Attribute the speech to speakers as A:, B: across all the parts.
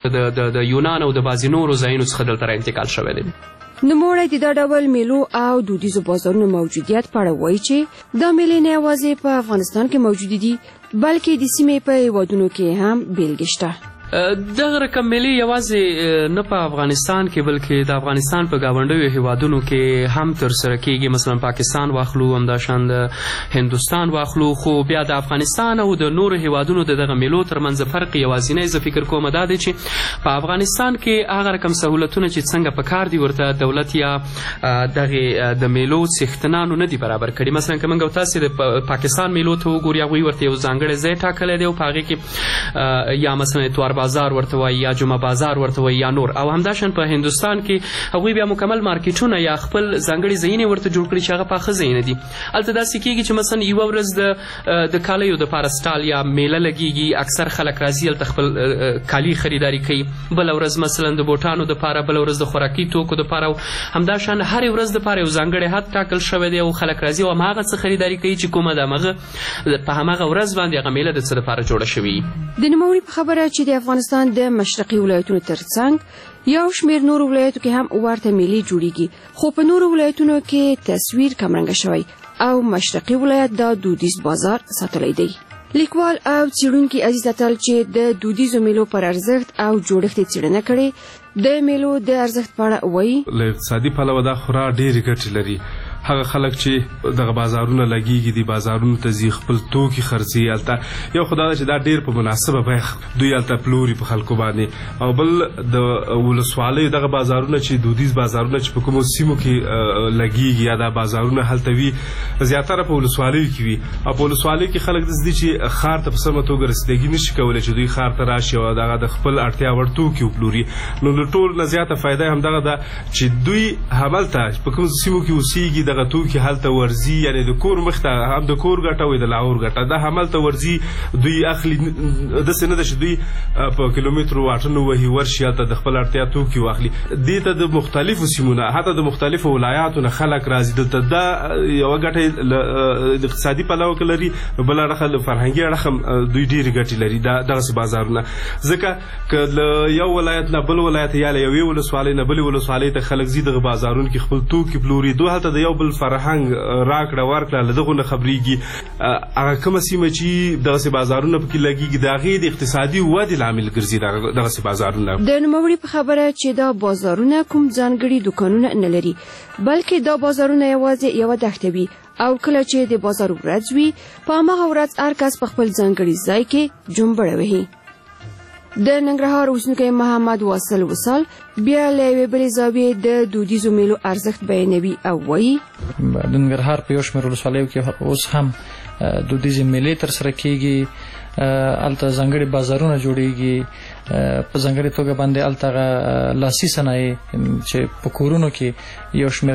A: د یونان او د بعضې نورو ځایونو څخه دلته را انتقال شوی دی.
B: نوموړی د دا ډول میلو او دودیزو بازارونو موجودیت په اړه وایي چې دا میلې نه یوازې په افغانستان کې موجودې دي بلکې د سیمې په هیوادونو کې هم بیلګې شته.
A: دغه رقم میلې یوازې نه په افغانستان کې بلکې د افغانستان په ګاونډیو هیوادونو کې هم ترسره کیږي. مثلا پاکستان واخلو، همداشان د هندوستان واخلو، خو بیا د افغانستان او د نورو هیوادونو د دغه میلو ترمنځ فرق یوازینی زه فکر کوم دا دی چې په افغانستان کې هغه رقم سهولتونه چې څنګه په کار دي ورته دولت یا دغه د میلو څښتنانو نه دي برابر کړي. مثلا که موږ تاسې د پاکستان میلو ته وګورو، هغوی ورته یو ځانګړی ځای ټاکلی دی او په هغې کې یا مثلا اتوار بازار ورته وایي یا جمعه بازار ورته وایي یا نور، او همداشان په هندوستان کې هغوی بیا مکمل مارکیټونه یا خپل ځانګړي ځایونه ورته جوړ کړي چې هغه پاخه ځایونه دي. هلته داسې کېږي چې مثلا یوه ورځ د کالیو دپاره سټال یا میله لګېږي، اکثر خلک راځي هلته خپل کالي خریداري کوي. بله ورځ مثلا د بوټانو دپاره، بله ورځ د خوراکي توکو دپاره، او همداشان هرې ورځ دپاره یو ځانګړی حد ټاکل شوی دی او خلک راځي او هماغه څه خریداري کوي چې کومه د همغه په هماغه ورځ باندې هغه میله د څه دپاره جوړه شوې.
B: د نوموړي په خبره چې د افغانستان د مشرقي ولایتونو ترڅنګ یو شمېر نورو ولایتو کې هم ورته میلې جوړیږي، خو په نورو ولایتونو کې تصویر کمرنګه شوی او مشرقي ولایت دا دودیز بازار ساتلی دی. لیکوال او څېړونکي عزیز اتل چې د دودیزو میلو پر ارزښت او جوړښت یې څېړنه کړې د میلو د ارزښت په اړه وایي.
C: له اقتصادي پلوه دا خورا ډېرې ګټې لري. هغه خلک چې دغه بازارونه لګیږي، دي بازارونو ته ځي، خپل توکي خرڅوي. هلته یو خو دا ده چې دا ډېر په مناسبه بیه دوی هلته پلوري په خلکو باندې، او بل د ولسوالیو دغه بازارونه چې دودیز بازارونه چې په کومو سیمو کې لګیږي یا دا بازارونه هلته وي، زیاتره په ولسوالیو کې وي. او په ولسوالیو کې خلک داسې دي چې ښار ته په سمه توګه رسیدګي نشي کولی چې دوی ښار ته راشي او دغه د خپل اړتیا وړ توکي وپلوري. نو له ټول نه زیاته فایده همدغه ده چې دوی هملته په کومو سیمو کې اوسېږي دغه توکي هلته ورځي، یعنې د کور مخ ته هم د کور ګټه وي د لاهور ګټه دا هملته ورځي، دوی اخلي. داسې نه ده چې دوی په کیلومترو واټنو وهي ورشي هلته د خپل اړتیا توکي واخلي. دې ته د مختلفو سیمو نه، حتی د مختلفو ولایاتو نه خلک راځي دلته. دا یوه ګټه د اقتصادي پلوه کې لري، بله اړخه له فرهنګي اړخه دوی ډېرې ګټې لري دغسې بازارونه. ځکه که له یو ولایت نه بل ولایت یا له یوې ولسوالۍ نه بلې ولسوالۍ ته خلک ځي دغه بازارونو کې خپل توکي پلوري، دوی هلته د یو بل فرهنګ راکړه ورکړه له دغو نه خبرېږي. هغه کومه سیمه چې دغسې بازارونه پکې لګېږي د هغې د اقتصادي ودې لامل ګرځي دغسې بازارونه.
B: د نوموړي په خبره چې دا بازارونه کوم ځانګړي دوکانونه نه لري بلکې دا بازارونه یوازې یوه دښته وي او کله چې د بازار ورځ وي په هماغه ورځ هر کس په خپل ځانګړي ځای کې جنبړه وهي. د ننګرهار اوسېدونکی محمد واصل وصال بیا له یوې بلې زاویې د دودیزو میلو ارزښت بیانوي او وایي.
D: د ننګرهار په یو شمېر ولسوالیو کې اوس هم دودیزې میلې ترسره کیږي، هلته ځانګړي بازارونه جوړیږي، په ځانګړې توګه باندې هلته لاسي صنایع چې په کورونو کې یو شمېر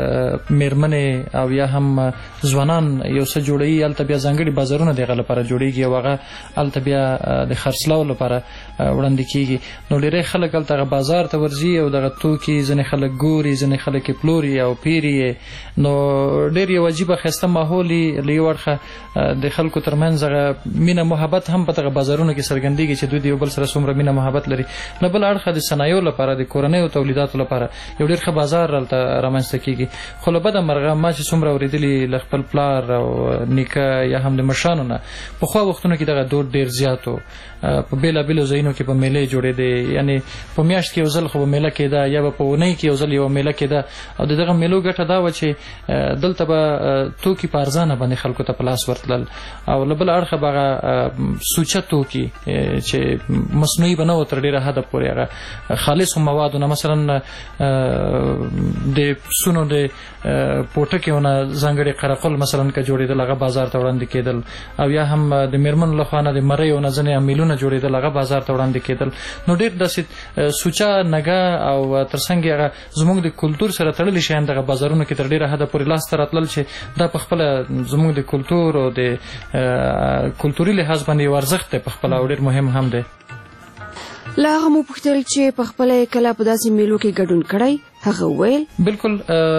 D: میرمنې او یا هم ځوانان یو څه جوړوي، هلته بیا ځانګړي بازارونه د هغه لپاره جوړیږي او هغه هلته بیا د خرڅلاو لپاره وړاندې کیږي. نو ډېری خلک هلته هغه بازار ته ورځي او دغه توکي ځینې خلک ګوري، ځینې خلک یې پلوري او پیري یې. نو ډېر یو عجیبه ښایسته ماحول له یو اړخه د خلکو ترمنځ هغه مینه محبت هم په دغه بازارونو کې څرګندېږي چې دوی د یو بل سره څومره مینه محبت لري. له بل اړخه د صنایعو لپاره د کورنیو تولیداتو لپاره یو ډېر ښه بازار هلته رامنځته کیږي. خو له بده مرغه ما چې څومره اورېدلي له خپل پلار او نیکه یا هم د مشرانو نه پخوا وختونو کې دغه دود ډېر زیات و. په بېلابېلو ځایونو کې به میلې جوړېدې، یعنې په میاشت کې یو ځل خو به میله کېده یا به په اونۍ کې یو ځل یوه میله کېده. او د دغه میلو ګټه دا وه چې دلته به توکي په ارزانه باندې خلکو ته په لاس ورتلل او له بل اړخه به هغه سوچه توکي چې مصنوعي به نه و تر ډېره حده پورې هغه خالصو موادو نه، مثلا د پسونو د پوټکیو نه ځانګړي قرقل مثلا که جوړېدل هغه بازار ته وړاندې کېدل، او یا هم د میرمنو لخوا نه د مریو نه ځینې میلونه جوړېدل هغه بازار ته وړاندې کېدل. نو ډېر داسې سوچه نګه او ترڅنګ هغه زموږ د کلتور سره تړلي شیان دغه بازارونو کې تر ډېره حده پورې لاس ته راتلل چې دا په خپله زموږ د کلتور او د کلتوري لحاظ باندې یو ارزښت دی په خپله او ډېر مهم هم دی.
B: له هغه مو پوښتل چې په خپله یې کله په داسې میلو کې ګډون کړی هغه ویل
D: بالکل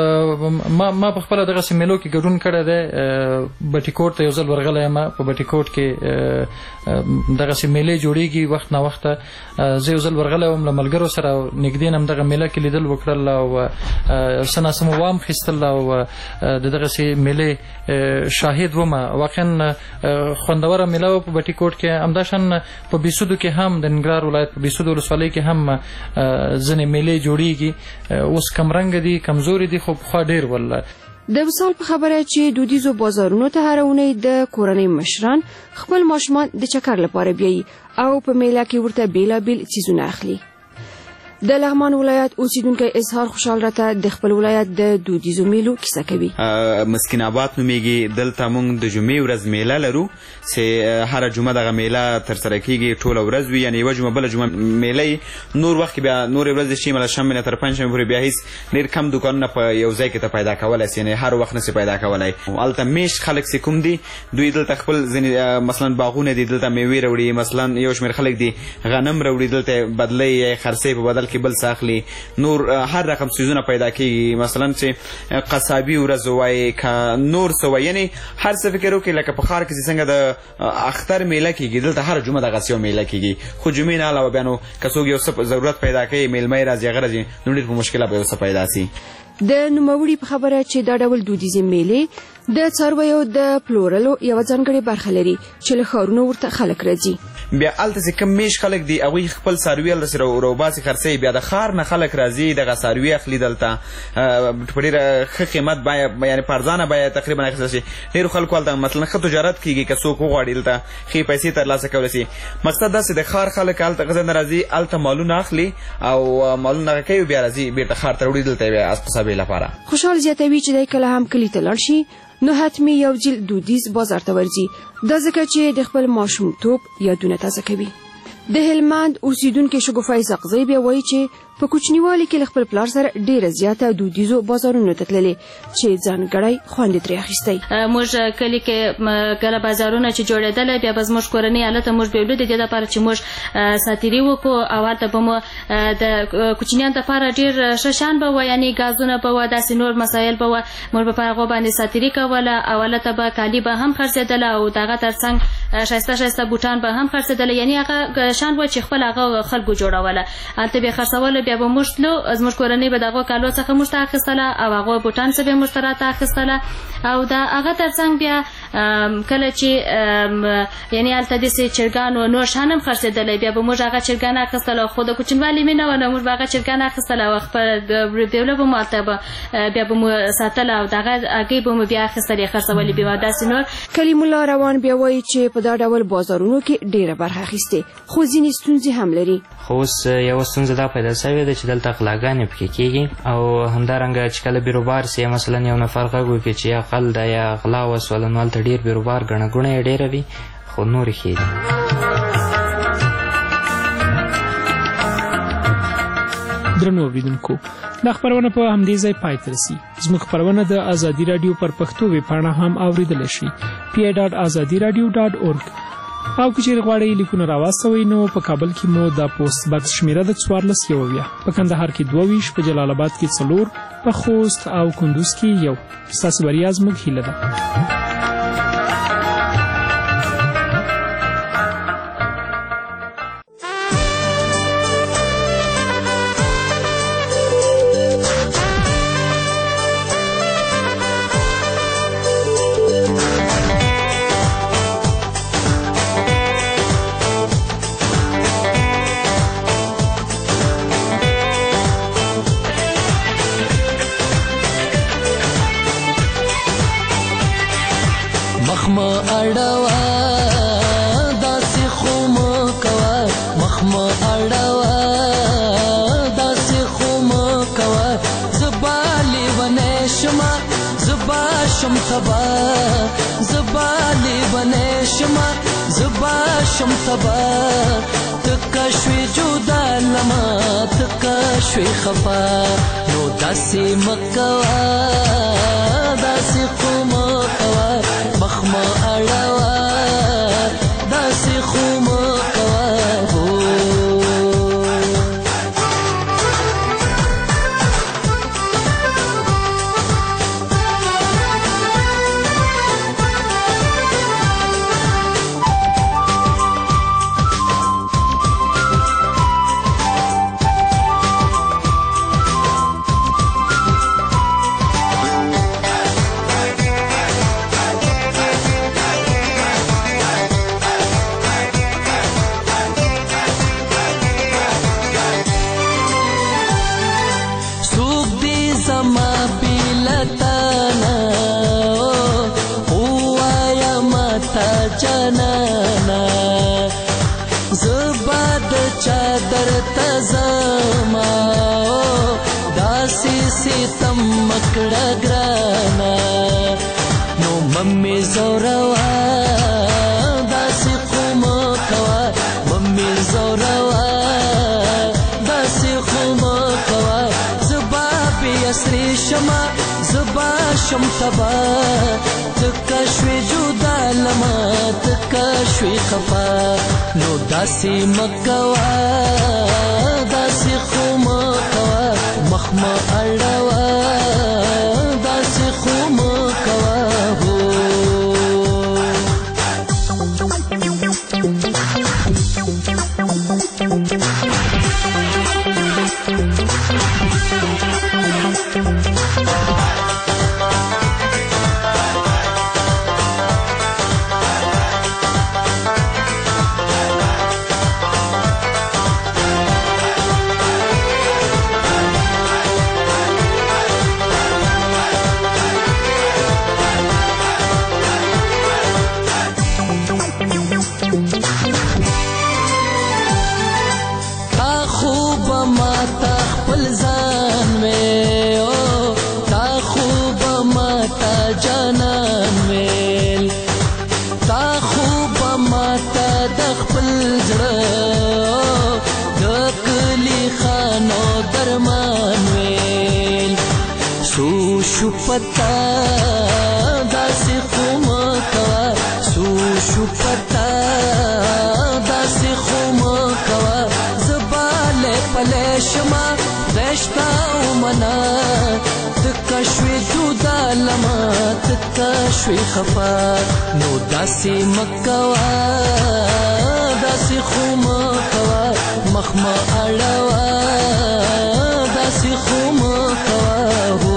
D: ما په خپل دغه سیملو کې ګډون کړی دی بټیکوټ ته یو ځل ورغلی ما په بټیکوټ کې دغه سیملې جوړیږي وخت نه وخت زه یو ځل ورغلی وم له ملګرو سره نږدې نم دغه میله کې لیدل وکړل او سناسم وام خیستل او دغه سیملې شاهد وم واقعا خوندوره میله په بټیکوټ کې همداشان په بیسودو کې هم د ننګرهار ولایت په بیسودو ولسوالۍ کې هم ځینې میلې جوړیږي اوس کمرنګ دي کمزوري دي خو خو ډیر والله
B: د مثال په خبره چې دودیزو بازارونو ته هر اونۍ د کورنۍ مشران خپل ماشومان د چکر لپاره بیایي او په میله کې ورته بیلابیل څیزونه اخلي. د لغمان ولایت اوسیدونکو اظهار خوشحال راته د خپل ولایت د دودیزو میلو کیسه کوي.
E: مسکین آباد نومیږي دلته موږ د جمعې ورځ میله لرو چې هر جمعه دغه میله تر سره کیږي ټوله ورځ وي یعنی یوه جمعه بله جمعه میله نور وخت بیا نور ورځ شي مله شنبه تر پنجشنبه پورې بیا هیڅ ډېر کم دوکانونه په یو ځای کې ته پیدا کولی یعنی هر وخت نشي پیدا کولی. هلته میشت خلک چې کوم دي دوی دلته خپل ځینې مثلا باغونه دي دلته میوې راوړي مثلا یو شمېر خلک دي غنم راوړي دلته بدلۍ یا خرڅۍ په بدل کې بل ساخلی نور هر رقم چیزونه پیدا کیږي مثلا چې قصابي ورځ وای ک نور سو یعنی هر څه فکر وکړي لکه په خار کې څنګه د اختر میله کیږي دلته هر جمعه د غسیو میله کیږي خو جمعې نه علاوه بیا نو کڅوګ یو څه ضرورت پیدا کوي میلمه راځي غرض نو ډېر په مشکله به څه پیدا سي.
B: د نوموړي په خبره چې دا ډول دودیزې میلې د څارویو د پلورلو یو ځانګړې برخه لري چې له ښارونو ورته خلک راځي.
E: بیا هلته چې کوم میش خلک دي هغوی خپل څاروي هلته سره روباسي خرڅوي بیا د ښار نه خلک راځي دغه څاروي اخلي دلته په ډېره ښه قیمت بیه یعنې په ارزانه بیه تقریبا اخیستل شي. ډېرو خلکو هلته مثلا ښه تجارت کېږي که څوک وغواړي دلته ښې پیسې ترلاسه کولی شي. مقصد دا چې د ښار خلک هلته غزه نه راځي هلته مالونه اخلي او مالونه هغه کوي بیا راځي بېرته ښار ته وړي دلته بیا اسپسابې لپاره.
B: خوشحال زیاتوي چې دی کله هم کلي ته لاړ شي نو حتمي یو ځل دودیز بازار ته ورځي دا ځکه چې د خپل ماشومتوب یادونه تازه کوي. د هلمند اوسیدونکو شګوفه سقزی بیا وایي چې په کوچنیوالي کې خپل پلار سره ډیره زیاته دودیزو بازارونو ته تللې چې ځانګړی خوند ترې اخیستی.
F: موږ کلی کې کله بازارونه چې جوړېدل بیا به زموږ کورنۍ هلته موږ بیولو د دې لپاره چې موږ ساتیري وکړو او هلته به مو د کوچنیانو دپاره ډېر ښه شیان به وه یعنې ګازونه به وه داسې نور مسایل به وه موږ به په هغو باندې ساتیري کوله او هلته به کالي به هم خرڅېدله او د هغه تر څنګ ښایسته ښایسته بوټان به هم خرڅېدله یعنې هغه شیان وه چې خپل هغه خلکو جوړوله هلته بیا خرڅوله بیا به موږ تلو زموږ کورنۍ به د هغو کالو څخه موږ ته اخیستله او هغو بوټان څه به موږ ته راته اخیستله او د هغه تر څنګ بیا کله چې یعنې هلته داسې چرګان و نور شیان هم خرڅېدلی بیا به موږ هغه چرګان اخیستل خو د کوچنیوالي مینه وه نو موږ به هغه چرګان اخیستل او خپل بیوله به مو هلته بیا به مو ساتله او د هغه هګۍ به مو بیا اخیستلې خرڅولې بیا داسې نور.
B: کلیم الله روان بیا وایي چې په دا ډول بازارونو کې ډېره برخه اخیستې خو ځینې ستونزې هم لري.
G: خو اوس یوه ستونزه دا پیدا شوې ده چې دلته غلاګانې پکې کېږي او همدارنګه چې کله بیروبار سي مثلا یو نفر غږ وکړي چې یا غل ده یا غلا وسوله نو هلته ډېر بیروبار ګڼه ګوڼه یې ډېره وي خو نورې ښې دي.
H: درنو اوریدونکو دا خپرونه په همدې ځای پای ته رسي. زموږ خپرونه د ازادي راډیو پر پښتو ویبپاڼه هم اوریدلی شئ pi.azadiradio.org او که چیرې غواړئ لیکونه راواستوئ نو په کابل کې مو د پوسټ باکس شمیره د 14 په کندهار کې 22 په جلال آباد کې 4 په خوست او کندوز کې 1 ستاسو بریا زموږ هیله ده.
I: شوي خفا نو داسې مکوا داسې خو مکوا مخ ما اړوا داسې خو مکوا زما داسې ستم مکړه ګرانا نو ممې زوروا داسې قوم کوا ممې زوروا داسې قوم کوا زبا به اسري شما زبا شم تبا تکشوی جدا لما تکشوی خفا نو داسی مکوا داسی خوم کوا مخم اڑوا داسی خوم کوا ہو پتا داسې خوم کوا سو پتا داسې خوم کوا زباله پله شما رشتا ومنا تکشوی جدا لما تکشوی خفا نو داسې مکوا داسې خوم کوا مخم اړوا داسې خوم کوا هو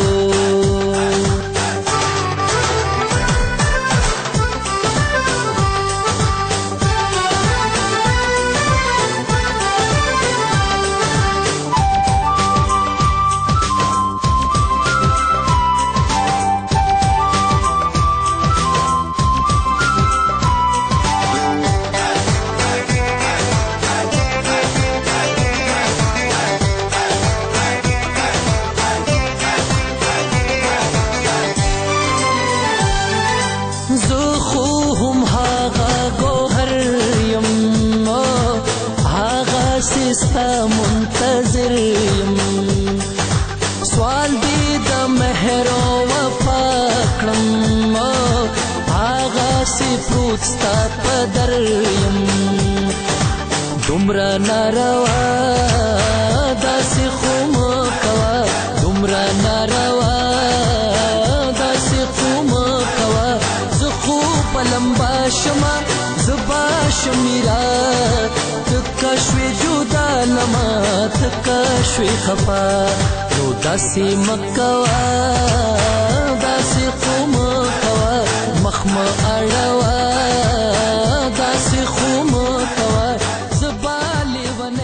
I: منتظر یم سوال دی د مهر او وفا کړم هغه سی پروت ستا په در یم دومره ناروا داسې خوم کوا دومره ناروا داسې خوم کوا زه خو په لمبا شمه زبا شمیرا تکشوی جدا لما تکشوی خفا نو داسی مکوا داسی قوم کوا مخم اڑوا